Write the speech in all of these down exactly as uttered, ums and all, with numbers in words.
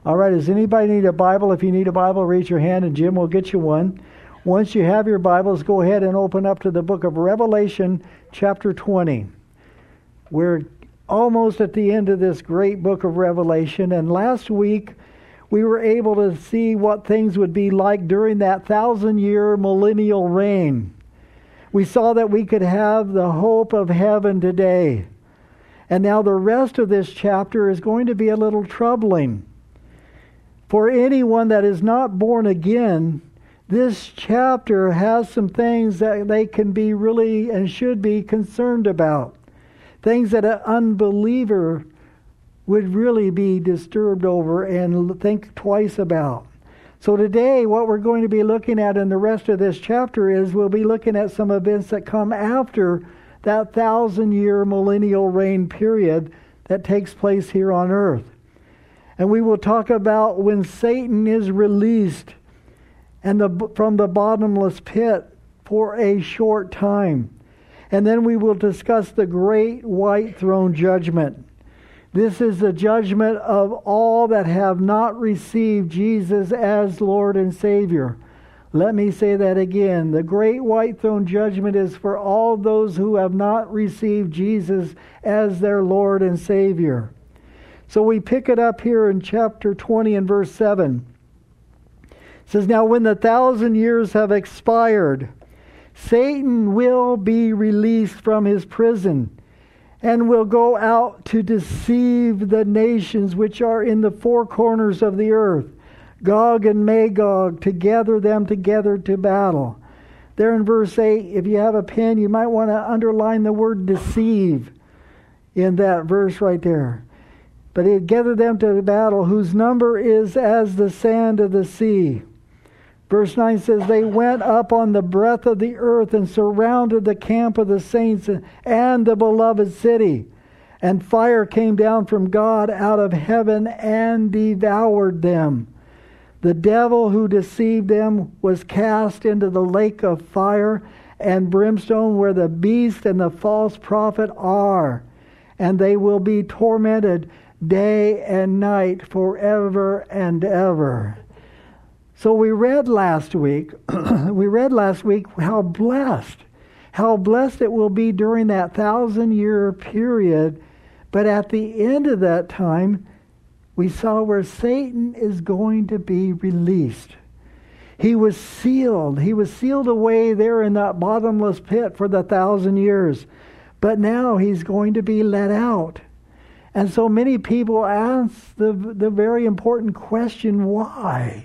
All right, does anybody need a Bible? If you need a Bible, raise your hand and Jim will get you one. Once you have your Bibles, go ahead and open up to the book of Revelation, chapter twenty. We're almost at the end of this great book of Revelation, and last week we were able to see what things would be like during that thousand-year millennial reign. We saw that we could have the hope of heaven today. And now the rest of this chapter is going to be a little troubling. For anyone that is not born again, this chapter has some things that they can be really and should be concerned about. Things that an unbeliever would really be disturbed over and think twice about. So today, what we're going to be looking at in the rest of this chapter is we'll be looking at some events that come after that thousand-year millennial reign period that takes place here on earth. And we will talk about when Satan is released and the, from the bottomless pit for a short time. And then we will discuss the great white throne judgment. This is the judgment of all that have not received Jesus as Lord and Savior. Let me say that again. The great white throne judgment is for all those who have not received Jesus as their Lord and Savior. So we pick it up here in chapter twenty and verse seven. It says, "Now when the thousand years have expired, Satan will be released from his prison and will go out to deceive the nations which are in the four corners of the earth, Gog and Magog, to gather them together to battle." There in verse eight, if you have a pen, you might want to underline the word deceive in that verse right there. But he'd gather them to battle, whose number is as the sand of the sea. Verse nine says, "They went up on the breadth of the earth and surrounded the camp of the saints and the beloved city. And fire came down from God out of heaven and devoured them. The devil who deceived them was cast into the lake of fire and brimstone where the beast and the false prophet are. And they will be tormented day and night forever and ever." So we read last week, we read last week how blessed, how blessed it will be during that thousand-year period. But at the end of that time, we saw where Satan is going to be released. He was sealed. He was sealed away there in that bottomless pit for the thousand years. But now he's going to be let out. And so many people ask the, the very important question, why?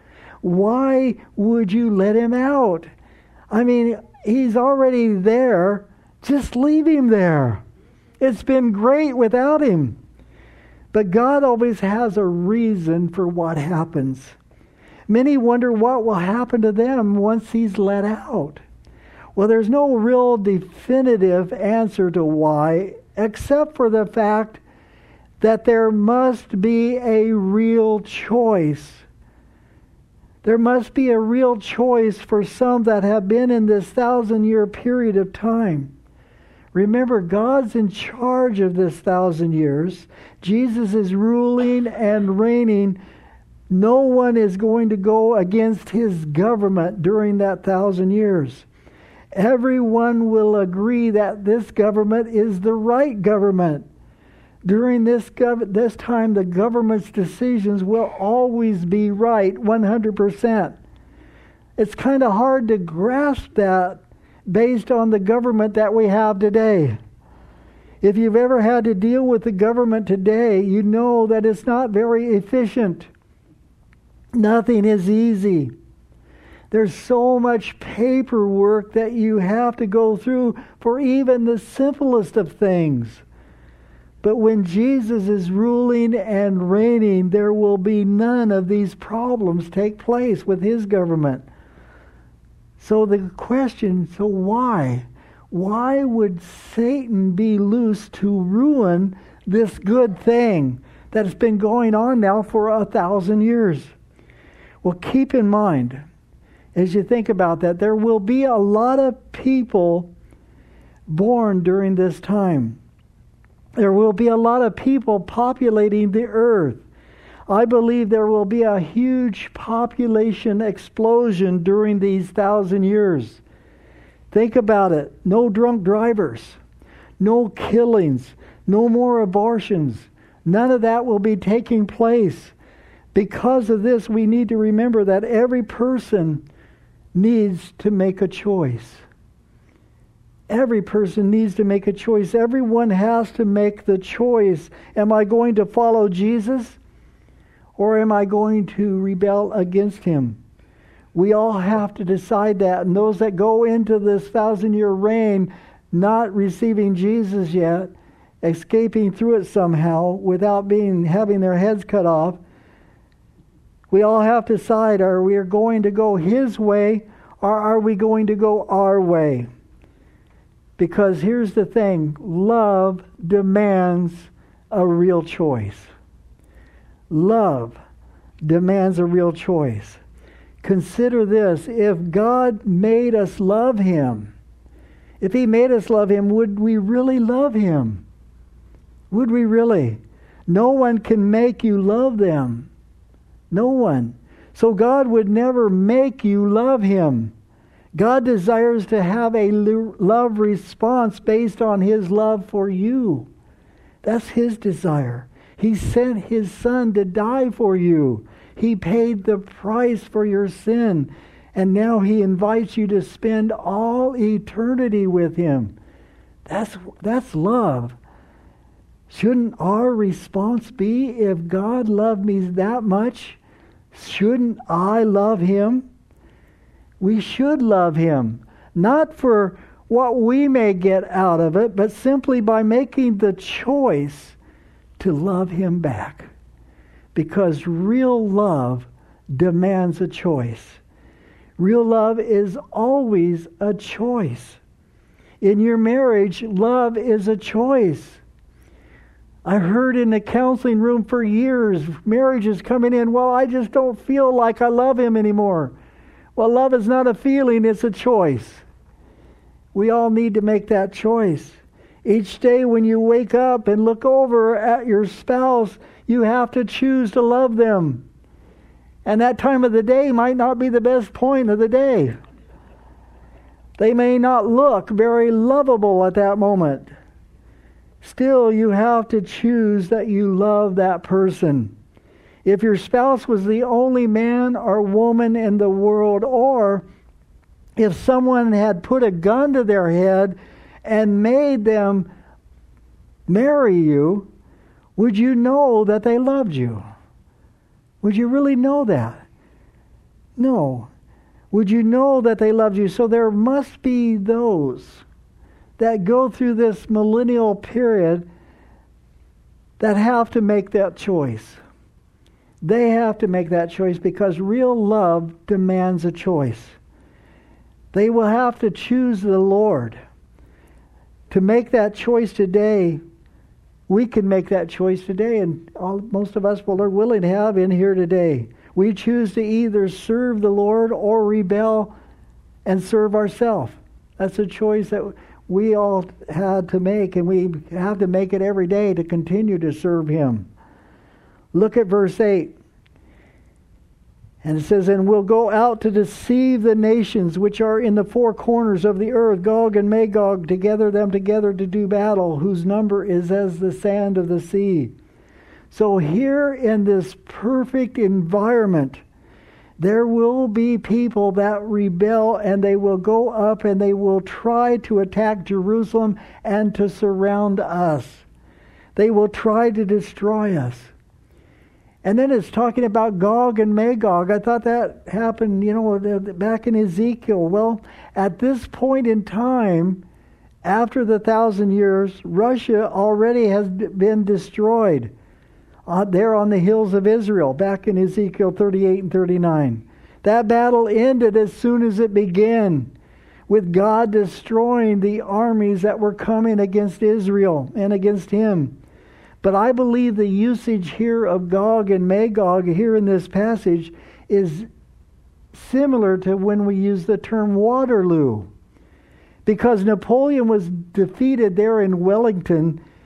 Why would you let him out? I mean, he's already there. Just leave him there. It's been great without him. But God always has a reason for what happens. Many wonder what will happen to them once he's let out. Well, there's no real definitive answer to why, except for the fact that there must be a real choice. There must be a real choice for some that have been in this thousand-year period of time. Remember, God's in charge of this thousand years. Jesus is ruling and reigning. No one is going to go against his government during that thousand years. Everyone will agree that this government is the right government. During this gov- this time, the government's decisions will always be right, one hundred percent. It's kind of hard to grasp that based on the government that we have today. If you've ever had to deal with the government today, you know that it's not very efficient. Nothing is easy. There's so much paperwork that you have to go through for even the simplest of things. But when Jesus is ruling and reigning, there will be none of these problems take place with his government. So the question, so why? Why would Satan be loose to ruin this good thing that's been going on now for a thousand years? Well, keep in mind, as you think about that, there will be a lot of people born during this time. There will be a lot of people populating the earth. I believe there will be a huge population explosion during these thousand years. Think about it. No drunk drivers. No killings. No more abortions. None of that will be taking place. Because of this, we need to remember that every person needs to make a choice. Every person needs to make a choice. Everyone has to make the choice. Am I going to follow Jesus? Or am I going to rebel against him? We all have to decide that. And those that go into this thousand-year reign not receiving Jesus yet, escaping through it somehow without being having their heads cut off, we all have to decide, are we going to go his way or are we going to go our way? Because here's the thing, love demands a real choice. Love demands a real choice. Consider this, if God made us love him, if he made us love him, would we really love him? Would we really? No one can make you love them. No one. So God would never make you love him. God desires to have a love response based on his love for you. That's his desire. He sent his son to die for you. He paid the price for your sin. And now he invites you to spend all eternity with him. That's, that's love. Shouldn't our response be, if God loved me that much, shouldn't I love him? We should love him, not for what we may get out of it, but simply by making the choice to love him back. Because real love demands a choice. Real love is always a choice. In your marriage, love is a choice. I heard in the counseling room for years, marriages coming in, well, I just don't feel like I love him anymore. Well, love is not a feeling, it's a choice. We all need to make that choice. Each day when you wake up and look over at your spouse, you have to choose to love them. And that time of the day might not be the best point of the day. They may not look very lovable at that moment. Still, you have to choose that you love that person. If your spouse was the only man or woman in the world, or if someone had put a gun to their head and made them marry you, would you know that they loved you? Would you really know that? No. Would you know that they loved you? So there must be those that go through this millennial period that have to make that choice. They have to make that choice because real love demands a choice. They will have to choose the Lord. To make that choice today, we can make that choice today, and all, most of us will are willing to have in here today. We choose to either serve the Lord or rebel and serve ourselves. That's a choice that we all had to make, and we have to make it every day to continue to serve him. Look at verse eight. And it says, and we'll go out to deceive the nations which are in the four corners of the earth, Gog and Magog, to gather them together to do battle, whose number is as the sand of the sea. So here in this perfect environment, there will be people that rebel, and they will go up and they will try to attack Jerusalem and to surround us. They will try to destroy us. And then it's talking about Gog and Magog. I thought that happened, you know, back in Ezekiel. Well, at this point in time, after the thousand years, Russia already has been destroyed. Uh, there on the hills of Israel, back in Ezekiel thirty-eight and thirty-nine. That battle ended as soon as it began, with God destroying the armies that were coming against Israel and against him. But I believe the usage here of Gog and Magog here in this passage is similar to when we use the term Waterloo. Because Napoleon was defeated there in Wellington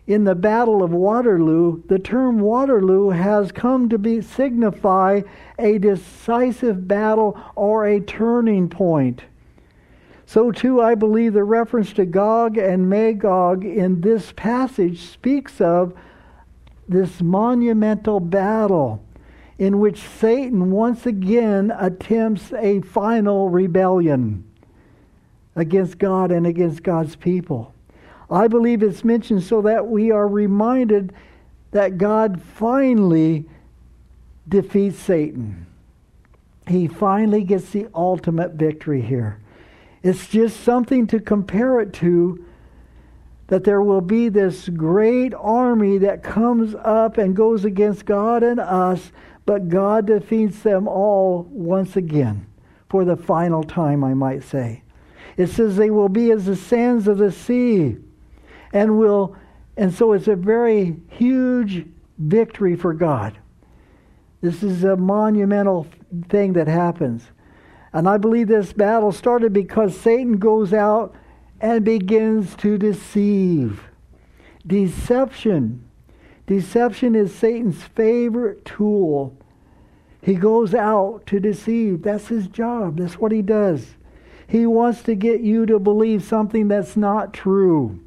in the Battle of Waterloo, the term Waterloo has come to be signify a decisive battle or a turning point. So too, I believe the reference to Gog and Magog in this passage speaks of this monumental battle in which Satan once again attempts a final rebellion against God and against God's people. I believe it's mentioned so that we are reminded that God finally defeats Satan. He finally gets the ultimate victory here. It's just something to compare it to, that there will be this great army that comes up and goes against God and us, but God defeats them all once again, for the final time, I might say. It says they will be as the sands of the sea, and will, and so it's a very huge victory for God. This is a monumental thing that happens. And I believe this battle started because Satan goes out and begins to deceive. Deception. Deception is Satan's favorite tool. He goes out to deceive. That's his job. That's what he does. He wants to get you to believe something that's not true.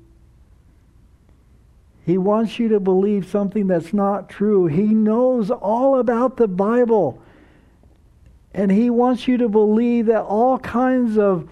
He wants you to believe something that's not true. He knows all about the Bible. And he wants you to believe that all kinds of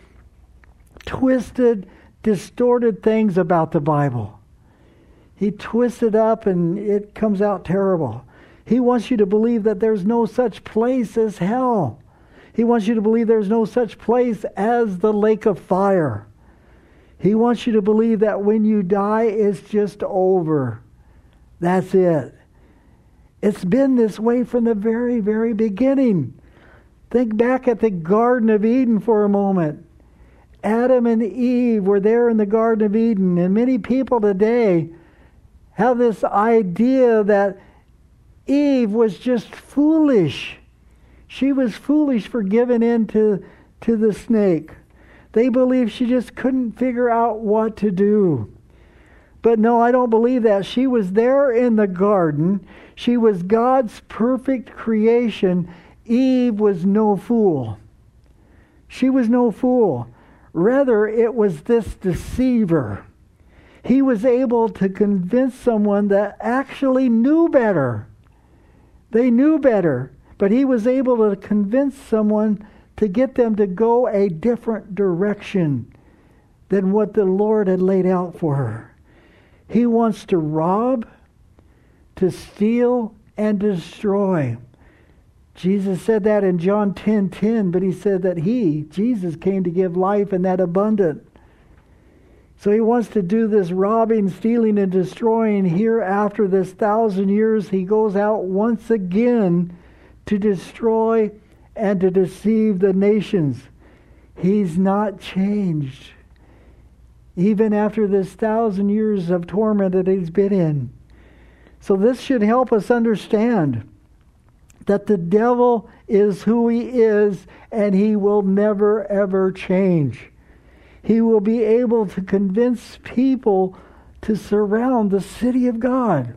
twisted, distorted things about the Bible. He twists it up and it comes out terrible. He wants you to believe that there's no such place as hell. He wants you to believe there's no such place as the lake of fire. He wants you to believe that when you die, it's just over. That's it. It's been this way from the very, very beginning. Think back at the Garden of Eden for a moment. Adam and Eve were there in the Garden of Eden, and many people today have this idea that Eve was just foolish. She was foolish for giving in to, to the snake. They believe she just couldn't figure out what to do. But no, I don't believe that. She was there in the garden. She was God's perfect creation. Eve was no fool. She was no fool. Rather, it was this deceiver. He was able to convince someone that actually knew better. They knew better. But he was able to convince someone to get them to go a different direction than what the Lord had laid out for her. He wants to rob, to steal, and destroy. Jesus said that in John ten ten, but he said that he, Jesus, came to give life and that abundant. So he wants to do this robbing, stealing, and destroying here after this thousand years. He goes out once again to destroy and to deceive the nations. He's not changed. Even after this thousand years of torment that he's been in. So this should help us understand that the devil is who he is, and he will never ever change. He will be able to convince people to surround the city of God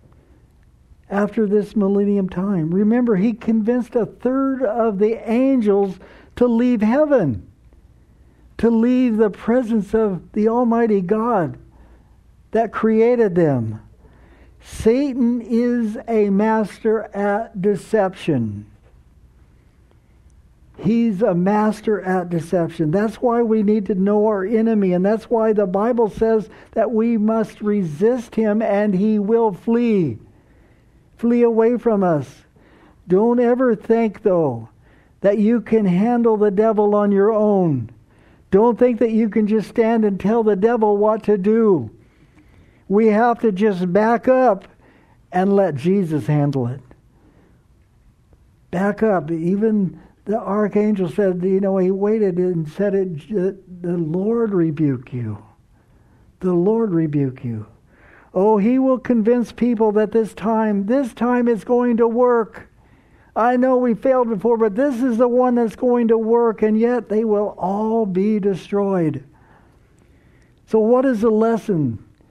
after this millennium time. Remember, he convinced a third of the angels to leave heaven, to leave the presence of the Almighty God that created them. Satan is a master at deception. He's a master at deception. That's why we need to know our enemy, and that's why the Bible says that we must resist him and he will flee. Flee away from us. Don't ever think, though, that you can handle the devil on your own. Don't think that you can just stand and tell the devil what to do. We have to just back up and let Jesus handle it. Back up. Even the archangel said, you know, he waited and said, it, the Lord rebuke you. The Lord rebuke you. Oh, he will convince people that this time, this time is going to work. I know we failed before, but this is the one that's going to work, and yet they will all be destroyed. So what is the lesson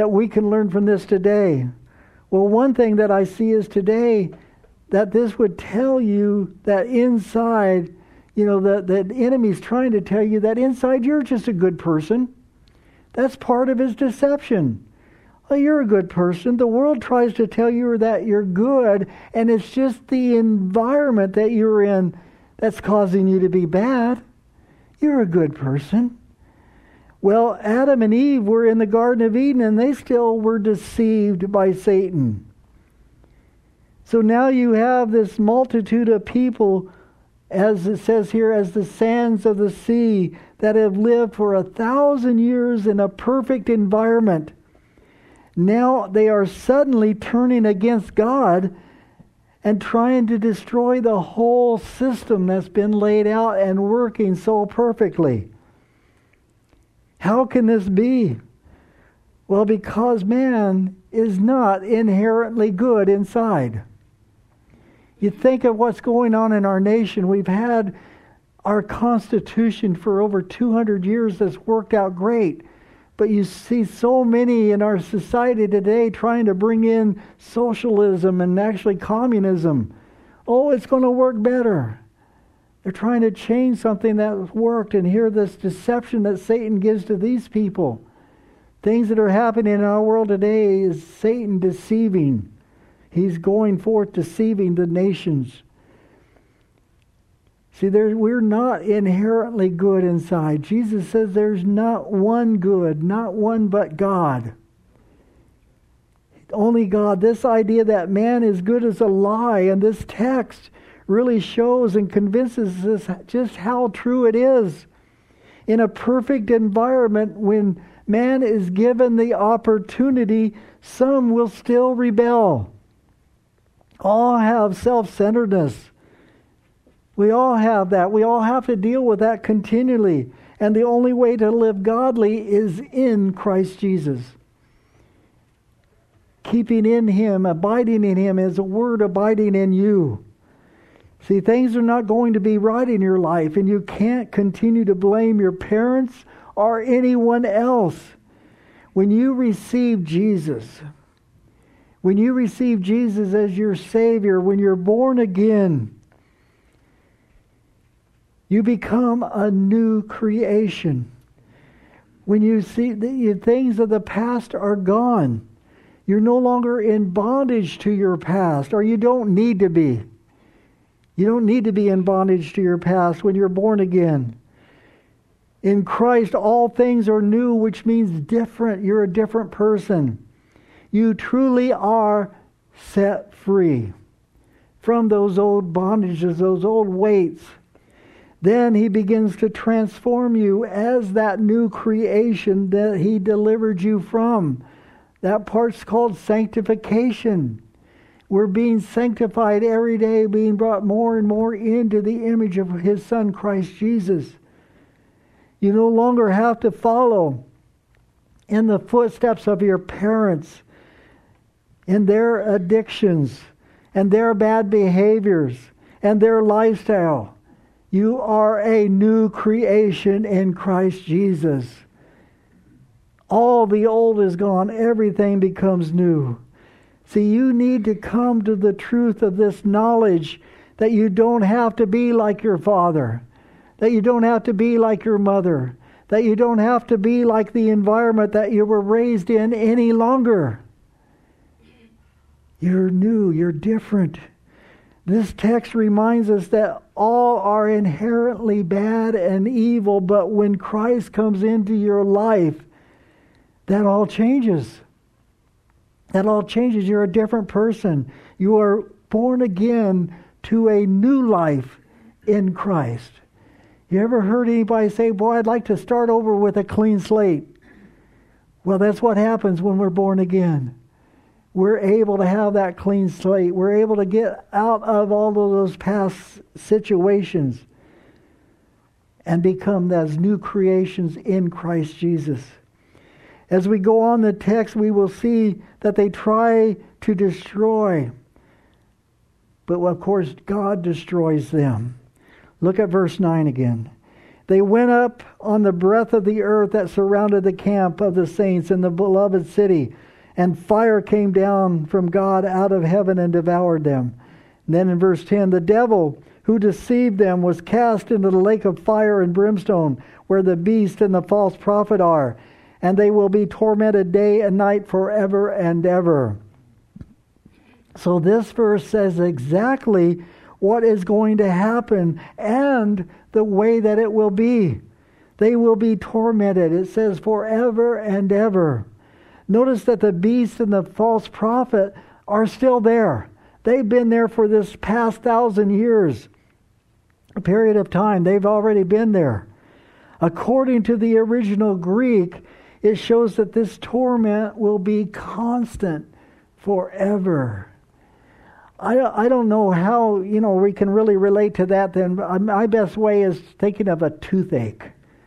that we can learn from this today? Well, one thing that I see is today that this would tell you that inside, you know, the, the enemy's trying to tell you that inside you're just a good person. That's part of his deception. Well, you're a good person. The world tries to tell you that you're good, and it's just the environment that you're in that's causing you to be bad. You're a good person. Well, Adam and Eve were in the Garden of Eden, and they still were deceived by Satan. So now you have this multitude of people, as it says here, as the sands of the sea, that have lived for a thousand years in a perfect environment. Now they are suddenly turning against God and trying to destroy the whole system that's been laid out and working so perfectly. How can this be? Well, because man is not inherently good inside. You think of what's going on in our nation. We've had our Constitution for over two hundred years that's worked out great. But you see so many in our society today trying to bring in socialism and actually communism. Oh, it's going to work better. They're trying to change something that worked, and hear this deception that Satan gives to these people. Things that are happening in our world today is Satan deceiving. He's going forth deceiving the nations. See, there, we're not inherently good inside. Jesus says there's not one good, not one but God. Only God. This idea that man is good is a lie, and this text really shows and convinces us just how true it is. In a perfect environment, when man is given the opportunity, some will still rebel. All have self-centeredness. We all have that. We all have to deal with that continually. And the only way to live godly is in Christ Jesus. Keeping in Him, abiding in Him, is a word abiding in you. See, things are not going to be right in your life, and you can't continue to blame your parents or anyone else. When you receive Jesus, when you receive Jesus as your Savior, when you're born again, you become a new creation. When you see the things of the past are gone, you're no longer in bondage to your past, or you don't need to be. You don't need to be in bondage to your past when you're born again. In Christ, all things are new, which means different. You're a different person. You truly are set free from those old bondages, those old weights. Then He begins to transform you as that new creation that He delivered you from. That part's called sanctification. We're being sanctified every day, being brought more and more into the image of His Son, Christ Jesus. You no longer have to follow in the footsteps of your parents, in their addictions, and their bad behaviors, and their lifestyle. You are a new creation in Christ Jesus. All the old is gone. Everything becomes new. See, you need to come to the truth of this knowledge that you don't have to be like your father, that you don't have to be like your mother, that you don't have to be like the environment that you were raised in any longer. You're new. You're different. This text reminds us that all are inherently bad and evil, but when Christ comes into your life, that all changes. That all changes. You're a different person. You are born again to a new life in Christ. You ever heard anybody say, boy, I'd like to start over with a clean slate? Well, that's what happens when we're born again. We're able to have that clean slate. We're able to get out of all of those past situations and become as new creations in Christ Jesus. As we go on the text, we will see that they try to destroy. But of course, God destroys them. Look at verse nine again. They went up on the breadth of the earth that surrounded the camp of the saints in the beloved city, and fire came down from God out of heaven and devoured them. And then in verse ten, the devil who deceived them was cast into the lake of fire and brimstone, where the beast and the false prophet are, and they will be tormented day and night forever and ever. So this verse says exactly what is going to happen and the way that it will be. They will be tormented. It says forever and ever. Notice that the beast and the false prophet are still there. They've been there for this past thousand years, a period of time. They've already been there. According to the original Greek, it shows that this torment will be constant forever. I, I don't know how, you know, we can really relate to that. Then my best way is thinking of a toothache.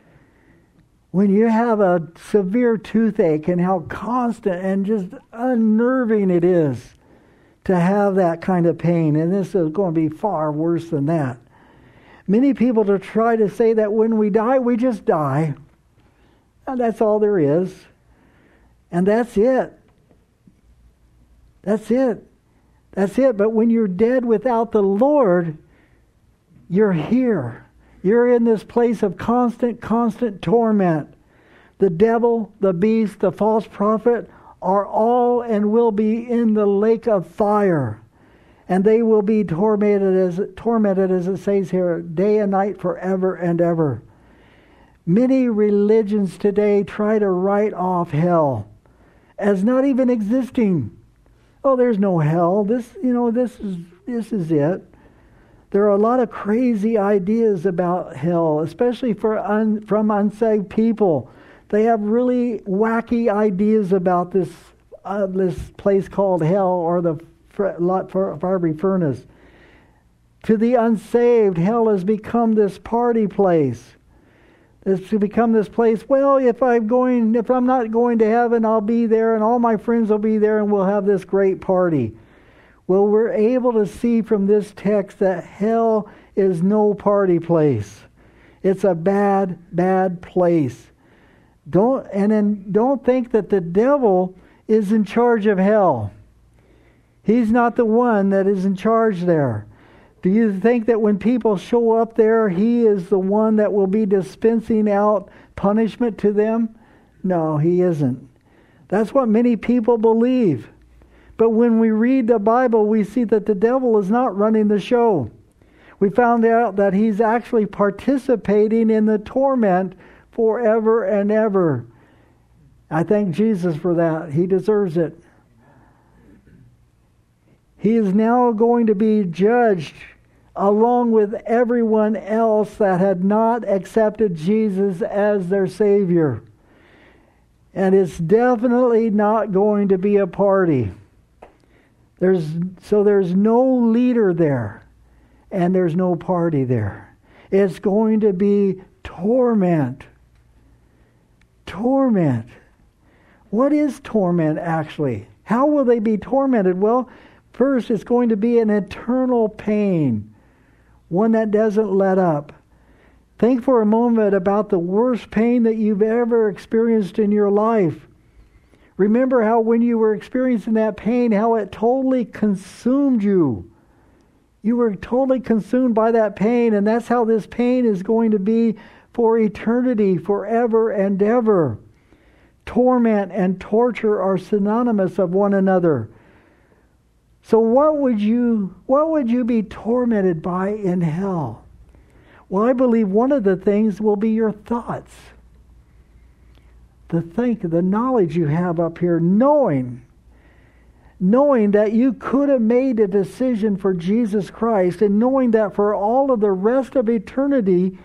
When you have a severe toothache and how constant and just unnerving it is to have that kind of pain. And this is going to be far worse than that. Many people to try to say that when we die, we just die. And that's all there is. And that's it. That's it. That's it. But when you're dead without the Lord, you're here. You're in this place of constant, constant torment. The devil, the beast, the false prophet are all and will be in the lake of fire. And they will be tormented as, tormented, as it says here, day and night forever and ever. Many religions today try to write off hell as not even existing. Oh, there's no hell. This, you know, this is this is it. There are a lot of crazy ideas about hell, especially for un, from unsaved people. They have really wacky ideas about this uh, this place called hell or the fiery furnace. To the unsaved, hell has become this party place. It's to become this place, well, if I'm going, if I'm not going to heaven, I'll be there and all my friends will be there and we'll have this great party. Well, we're able to see from this text that hell is no party place. It's a bad, bad place. Don't and then don't think that the devil is in charge of hell. He's not the one that is in charge there. Do you think that when people show up there, he is the one that will be dispensing out punishment to them? No, he isn't. That's what many people believe. But when we read the Bible, we see that the devil is not running the show. We found out that he's actually participating in the torment forever and ever. I thank Jesus for that. He deserves it. He is now going to be judged along with everyone else that had not accepted Jesus as their Savior. And it's definitely not going to be a party. There's so there's no leader there, and there's no party there. It's going to be torment. Torment. What is torment actually? How will they be tormented? Well, first it's going to be an eternal pain. One that doesn't let up. Think for a moment about the worst pain that you've ever experienced in your life. Remember how when you were experiencing that pain, how it totally consumed you. You were totally consumed by that pain, and that's how this pain is going to be for eternity, forever and ever. Torment and torture are synonymous of one another. So what would you what would you be tormented by in hell? Well, I believe one of the things will be your thoughts. The think, the knowledge you have up here, knowing, knowing that you could have made a decision for Jesus Christ, and knowing that for all of the rest of eternity,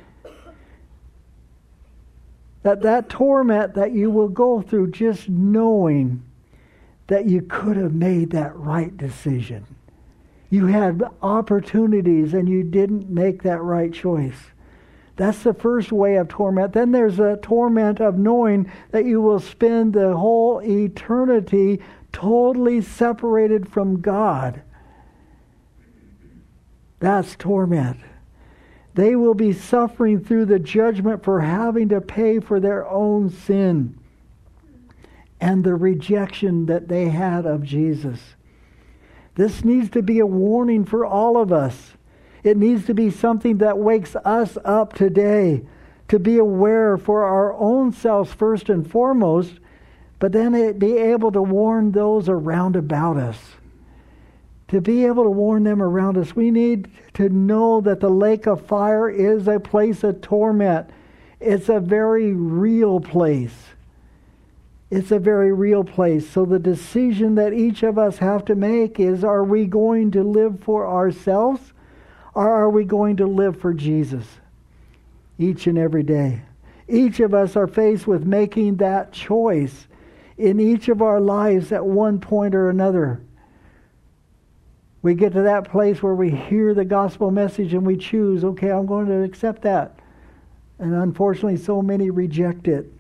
that that torment that you will go through, just knowing that you could have made that right decision. You had opportunities and you didn't make that right choice. That's the first way of torment. Then there's a torment of knowing that you will spend the whole eternity totally separated from God. That's torment. They will be suffering through the judgment for having to pay for their own sin and the rejection that they had of Jesus. This needs to be a warning for all of us. It needs to be something that wakes us up today to be aware for our own selves first and foremost, but then it be able to warn those around about us. To be able to warn them around us, we need to know that the lake of fire is a place of torment. It's a very real place. It's a very real place. So the decision that each of us have to make is, are we going to live for ourselves, or are we going to live for Jesus each and every day? Each of us are faced with making that choice in each of our lives at one point or another. We get to that place where we hear the gospel message and we choose, okay, I'm going to accept that. And unfortunately, so many reject it.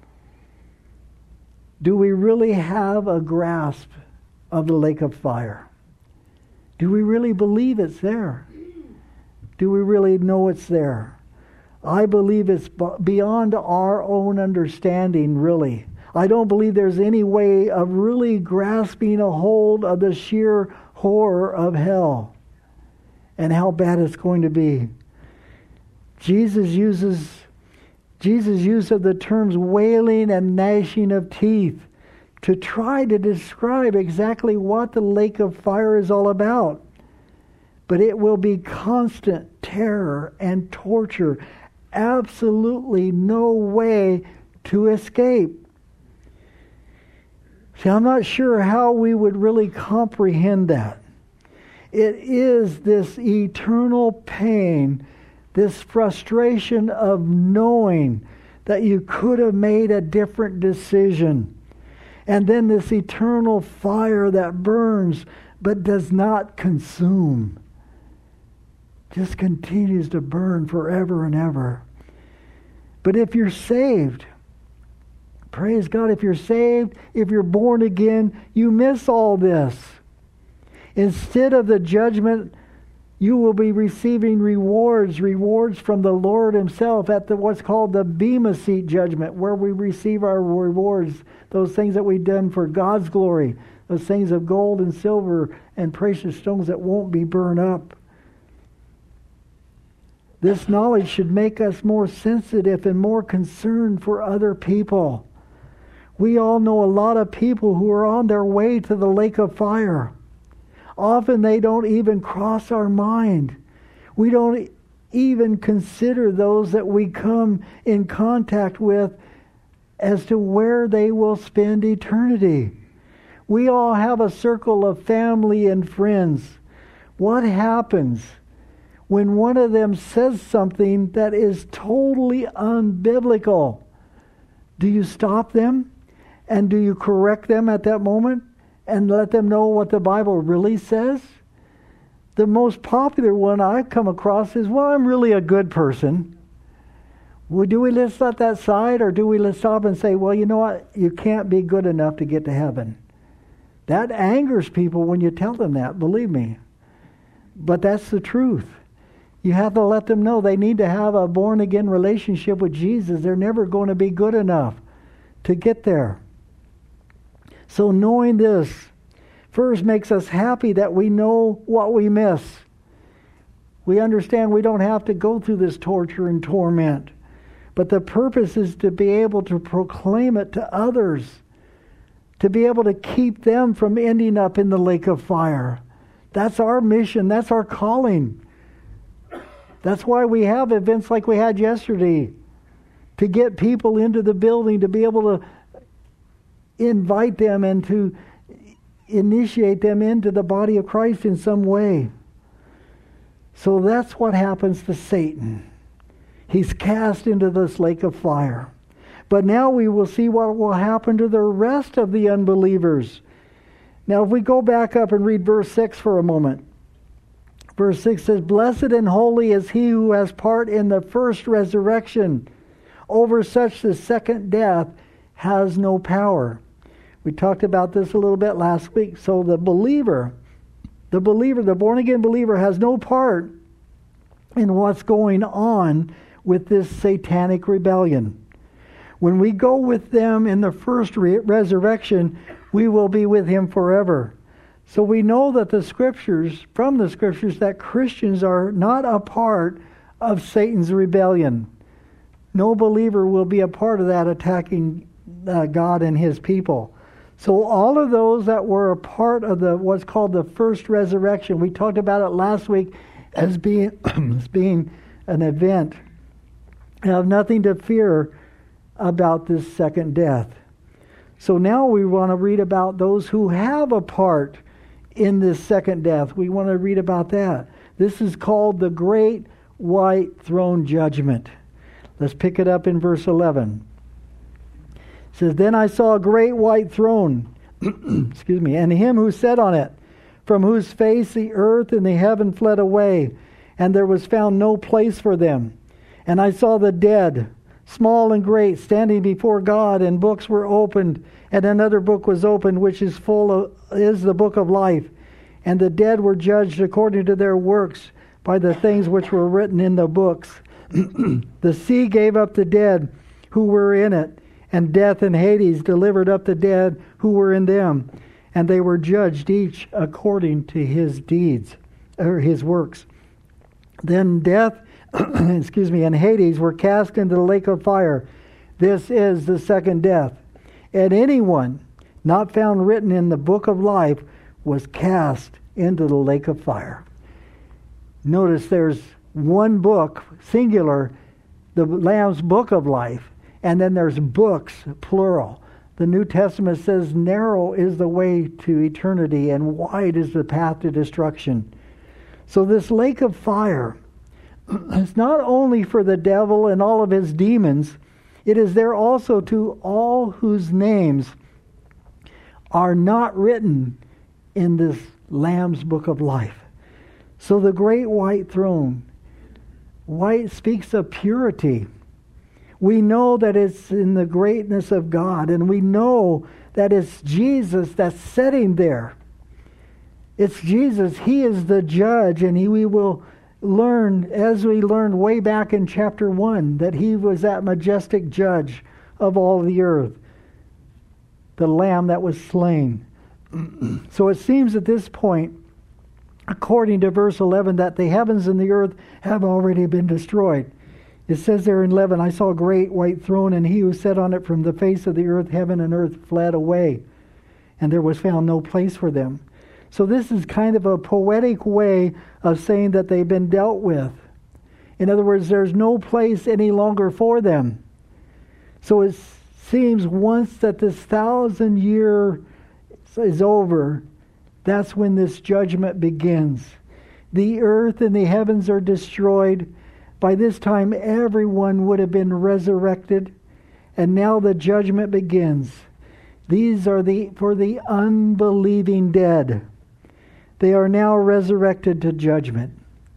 Do we really have a grasp of the lake of fire? Do we really believe it's there? Do we really know it's there? I believe it's beyond our own understanding, really. I don't believe there's any way of really grasping a hold of the sheer horror of hell and how bad it's going to be. Jesus uses Jesus' use of the terms wailing and gnashing of teeth to try to describe exactly what the lake of fire is all about. But it will be constant terror and torture. Absolutely no way to escape. See, I'm not sure how we would really comprehend that. It is this eternal pain, this frustration of knowing that you could have made a different decision. And then this eternal fire that burns but does not consume. Just continues to burn forever and ever. But if you're saved, praise God, if you're saved, if you're born again, you miss all this. Instead of the judgment, you will be receiving rewards, rewards from the Lord himself at the what's called the Bema Seat judgment, where we receive our rewards, those things that we've done for God's glory, those things of gold and silver and precious stones that won't be burned up. This knowledge should make us more sensitive and more concerned for other people. We all know a lot of people who are on their way to the lake of fire. Often they don't even cross our mind. We don't even consider those that we come in contact with as to where they will spend eternity. We all have a circle of family and friends. What happens when one of them says something that is totally unbiblical? Do you stop them? And do you correct them at that moment and let them know what the Bible really says? The most popular one I've come across is, well, I'm really a good person. Well, do we just let that slide, or do we let's stop and say, well, you know what? You can't be good enough to get to heaven. That angers people when you tell them that, believe me. But that's the truth. You have to let them know they need to have a born-again relationship with Jesus. They're never going to be good enough to get there. So knowing this first makes us happy that we know what we miss. We understand we don't have to go through this torture and torment. But the purpose is to be able to proclaim it to others. To be able to keep them from ending up in the lake of fire. That's our mission. That's our calling. That's why we have events like we had yesterday. To get people into the building, to be able to invite them and to initiate them into the body of Christ in some way. So that's what happens to Satan. He's cast into this lake of fire. But now we will see what will happen to the rest of the unbelievers. Now if we go back up and read verse six for a moment. Verse six says, "Blessed and holy is he who has part in the first resurrection. Over such the second death has no power." We talked about this a little bit last week. So the believer, the believer, the born-again believer has no part in what's going on with this satanic rebellion. When we go with them in the first re- resurrection, we will be with him forever. So we know that the scriptures, from the scriptures, that Christians are not a part of Satan's rebellion. No believer will be a part of that, attacking uh, God and his people. So all of those that were a part of the what's called the first resurrection, we talked about it last week as being as being an event, have nothing to fear about this second death. So now we want to read about those who have a part in this second death. We want to read about that. This is called the Great White Throne Judgment. Let's pick it up in verse eleven. It says, "Then I saw a great white throne, excuse me, and him who sat on it, from whose face the earth and the heaven fled away, and there was found no place for them. And I saw the dead, small and great, standing before God, and books were opened, and another book was opened, which is full of is the book of life. And the dead were judged according to their works by the things which were written in the books. The sea gave up the dead who were in it, and death and Hades delivered up the dead who were in them, and they were judged each according to his deeds, or his works. Then death, excuse me, and Hades were cast into the lake of fire. This is the second death. And anyone not found written in the book of life was cast into the lake of fire." Notice there's one book, singular, the Lamb's book of life, and then there's books, plural. The New Testament says narrow is the way to eternity and wide is the path to destruction. So this lake of fire is not only for the devil and all of his demons, it is there also to all whose names are not written in this Lamb's book of life. So the great white throne, white speaks of purity. We know that it's in the greatness of God, and we know that it's Jesus that's sitting there. It's Jesus. He is the judge, and he, we will learn, as we learned way back in chapter one, that he was that majestic judge of all the earth, the Lamb that was slain. So it seems at this point, according to verse eleven, that the heavens and the earth have already been destroyed. It says there in eleven, "I saw a great white throne, and he who sat on it, from the face of the earth, heaven and earth fled away, and there was found no place for them." So this is kind of a poetic way of saying that they've been dealt with. In other words, there's no place any longer for them. So it seems once that this thousand year is over, that's when this judgment begins. The earth and the heavens are destroyed. By this time, everyone would have been resurrected, and now the judgment begins. These are the for the unbelieving dead. They are now resurrected to judgment.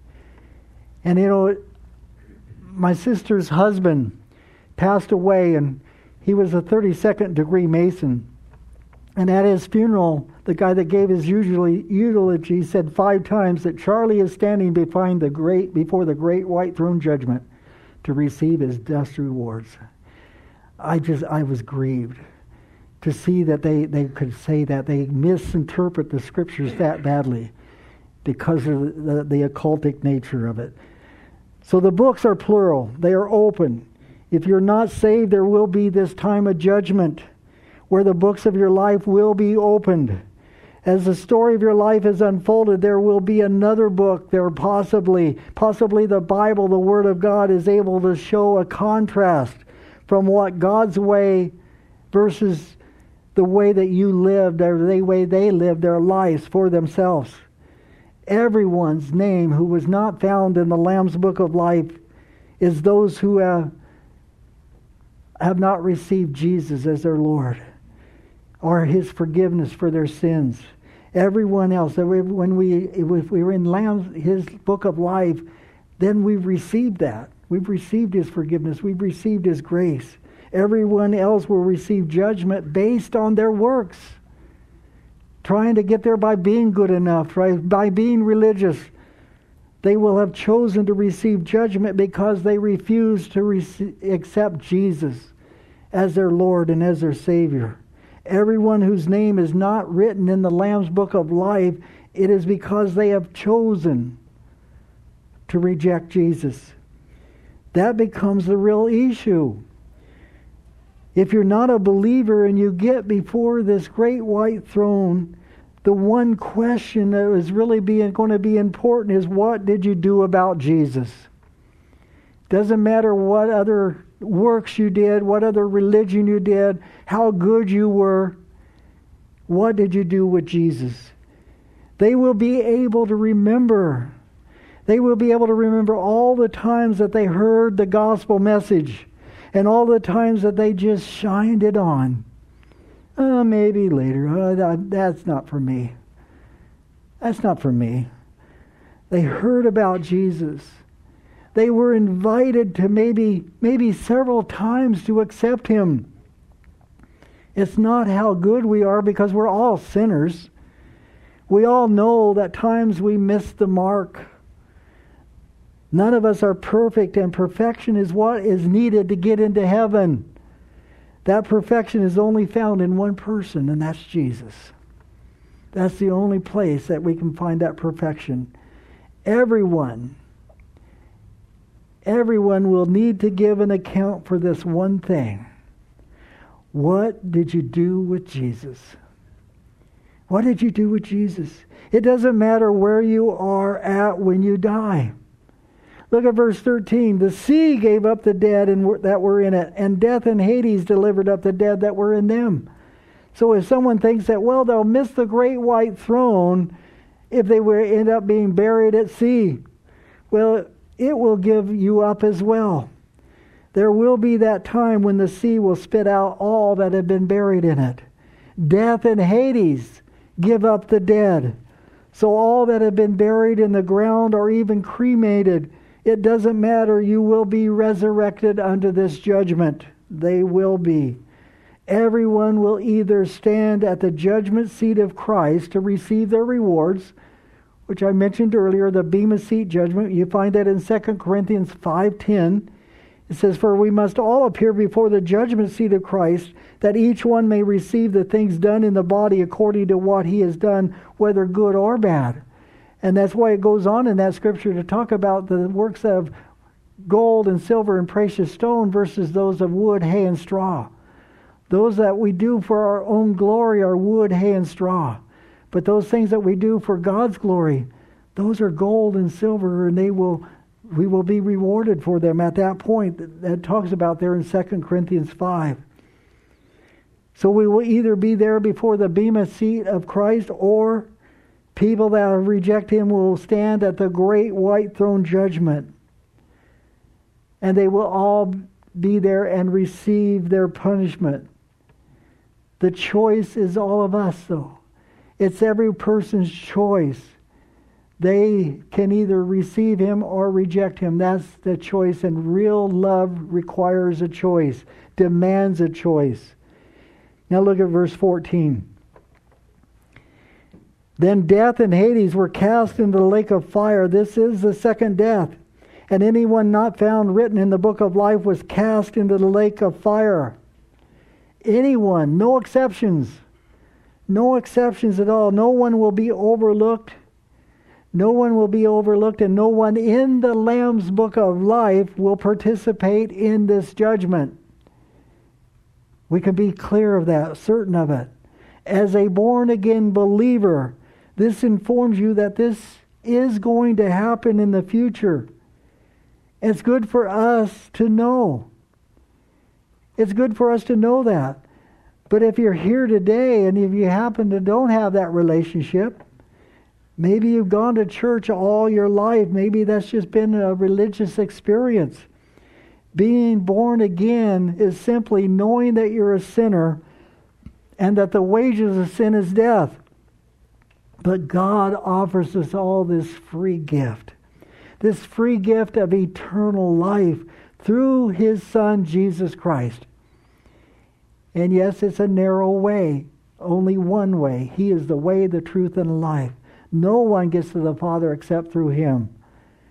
And you know, my sister's husband passed away, and he was a thirty-second degree Mason. And at his funeral, the guy that gave his usually eulogy said five times that Charlie is standing behind the great, before the great white throne judgment to receive his just rewards. I just, I was grieved to see that they, they could say that. They misinterpret the scriptures that badly because of the, the, the occultic nature of it. So the books are plural. They are open. If you're not saved, there will be this time of judgment where the books of your life will be opened. As the story of your life is unfolded, there will be another book. There possibly, possibly the Bible, the Word of God, is able to show a contrast from what God's way versus the way that you lived, or the way they lived their lives for themselves. Everyone's name who was not found in the Lamb's book of life is those who have, have not received Jesus as their Lord, or his forgiveness for their sins. Everyone else, when we, if we were in Lamb's, his book of life, then we've received that. We've received his forgiveness. We've received his grace. Everyone else will receive judgment based on their works. Trying to get there by being good enough, right? By being religious. They will have chosen to receive judgment because they refuse to rec- accept Jesus as their Lord and as their Savior. Everyone whose name is not written in the Lamb's Book of Life, it is because they have chosen to reject Jesus. That becomes the real issue. If you're not a believer and you get before this great white throne, the one question that is really being, going to be important is, what did you do about Jesus? Doesn't matter what other works you did, what other religion you did, how good you were. What did you do with Jesus? They will be able to remember. They will be able to remember all the times that they heard the gospel message and all the times that they just shined it on. Uh, maybe later. Uh, that, that's not for me. That's not for me. They heard about Jesus. They were invited to maybe, maybe several times to accept Him. It's not how good we are, because we're all sinners. We all know that times we miss the mark. None of us are perfect, and perfection is what is needed to get into heaven. That perfection is only found in one person, and that's Jesus. That's the only place that we can find that perfection. Everyone, everyone will need to give an account for this one thing. What did you do with Jesus? What did you do with Jesus? It doesn't matter where you are at when you die. Look at verse thirteen. The sea gave up the dead and that were in it, and death and Hades delivered up the dead that were in them. So if someone thinks that, well, they'll miss the great white throne if they were end up being buried at sea, well, it will give you up as well. There will be that time when the sea will spit out all that have been buried in it. Death and Hades give up the dead. So all that have been buried in the ground or even cremated, it doesn't matter. You will be resurrected unto this judgment. They will be. Everyone will either stand at the judgment seat of Christ to receive their rewards, which I mentioned earlier, the Bema Seat judgment. You find that in Second Corinthians five ten. It says, "For we must all appear before the judgment seat of Christ, that each one may receive the things done in the body according to what he has done, whether good or bad." And that's why it goes on in that scripture to talk about the works of gold and silver and precious stone versus those of wood, hay, and straw. Those that we do for our own glory are wood, hay, and straw. But those things that we do for God's glory, those are gold and silver, and they will we will be rewarded for them at that point. That talks about there in Second Corinthians five. So we will either be there before the Bema seat of Christ, or people that reject Him will stand at the great white throne judgment. And they will all be there and receive their punishment. The choice is all of us, though. It's every person's choice. They can either receive Him or reject Him. That's the choice. And real love requires a choice, demands a choice. Now look at verse fourteen. Then death and Hades were cast into the lake of fire. This is the second death. And anyone not found written in the book of life was cast into the lake of fire. Anyone, no exceptions. No exceptions at all. No one will be overlooked. No one will be overlooked, and no one in the Lamb's book of life will participate in this judgment. We can be clear of that, certain of it. As a born-again believer, this informs you that this is going to happen in the future. It's good for us to know. It's good for us to know that. But if you're here today and if you happen to don't have that relationship, maybe you've gone to church all your life. Maybe that's just been a religious experience. Being born again is simply knowing that you're a sinner and that the wages of sin is death. But God offers us all this free gift. This free gift of eternal life through His Son, Jesus Christ. And yes, it's a narrow way. Only one way. He is the way, the truth, and the life. No one gets to the Father except through Him.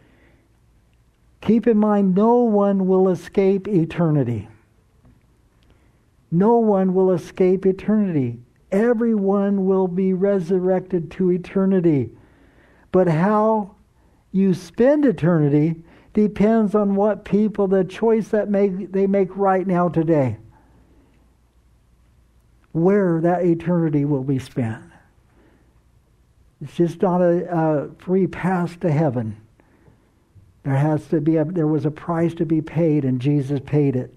Keep in mind, no one will escape eternity. No one will escape eternity. Everyone will be resurrected to eternity. But how you spend eternity depends on what people, the choice that make, they make right now today. Where that eternity will be spent. It's just not a, a free pass to heaven. There has to be a, there was a price to be paid, and Jesus paid it.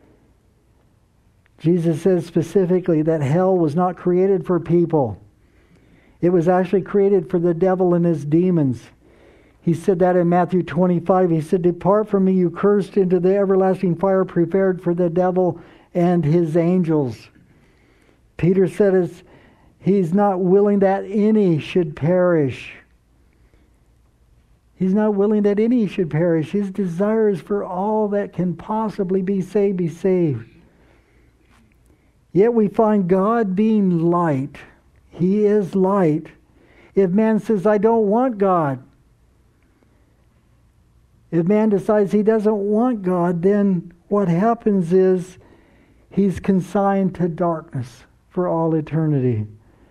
Jesus says specifically that hell was not created for people. It was actually created for the devil and his demons. He said that in Matthew twenty-five. He said, "Depart from me, you cursed, into the everlasting fire prepared for the devil and his angels." Peter said it's, he's not willing that any should perish. He's not willing that any should perish. His desire is for all that can possibly be saved, be saved. Yet we find God being light. He is light. If man says, "I don't want God," if man decides he doesn't want God, then what happens is he's consigned to darkness for all eternity.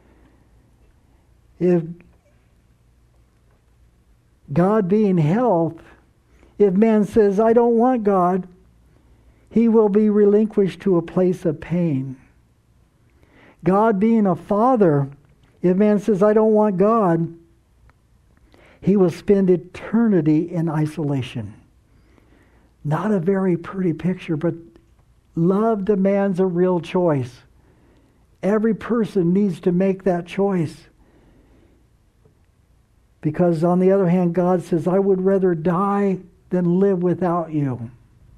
If God being health, if man says, "I don't want God," he will be relinquished to a place of pain. God being a father, if man says, "I don't want God," he will spend eternity in isolation. Not a very pretty picture, but love demands a real choice. Every person needs to make that choice. Because on the other hand, God says, "I would rather die than live without you."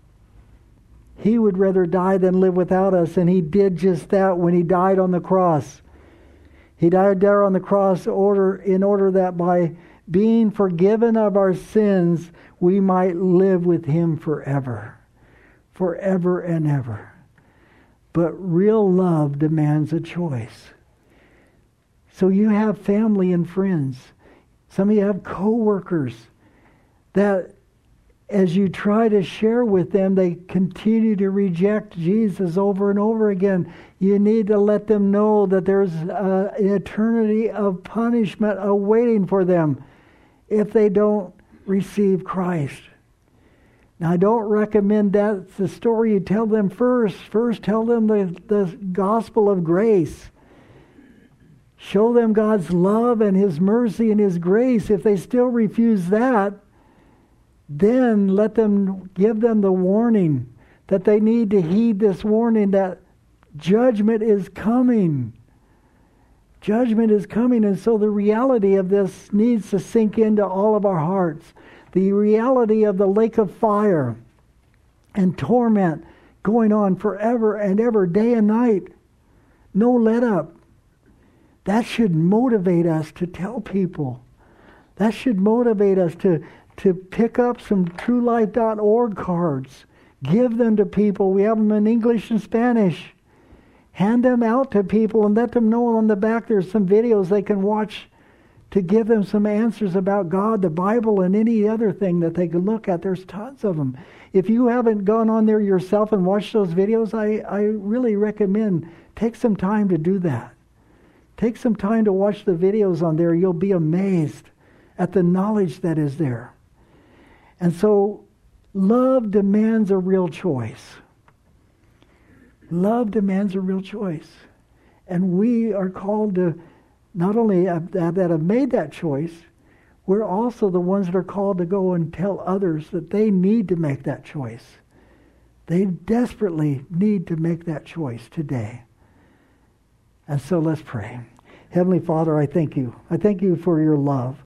He would rather die than live without us, and he did just that when he died on the cross. He died there on the cross order in order that by being forgiven of our sins, we might live with him forever. Forever and ever. But real love demands a choice. So you have family and friends. Some of you have co-workers that as you try to share with them, they continue to reject Jesus over and over again. You need to let them know that there's uh, an eternity of punishment awaiting for them if they don't receive Christ. Now, I don't recommend that's the story you tell them first. First, tell them the, the gospel of grace. Show them God's love and his mercy and his grace. If they still refuse that, then let them, give them the warning that they need to heed this warning that judgment is coming. Judgment is coming, and so the reality of this needs to sink into all of our hearts. The reality of the lake of fire and torment going on forever and ever, day and night. No let up. That should motivate us to tell people. That should motivate us to, to pick up some true life dot org cards. Give them to people. We have them in English and Spanish. Hand them out to people and let them know on the back there's some videos they can watch to give them some answers about God, the Bible, and any other thing that they can look at. There's tons of them. If you haven't gone on there yourself and watched those videos, I, I really recommend take some time to do that. Take some time to watch the videos on there. You'll be amazed at the knowledge that is there. And so, love demands a real choice. Love demands a real choice. And we are called to not only have, that have made that choice, we're also the ones that are called to go and tell others that they need to make that choice. They desperately need to make that choice today. And so let's pray. Heavenly Father, I thank you. I thank you for your love.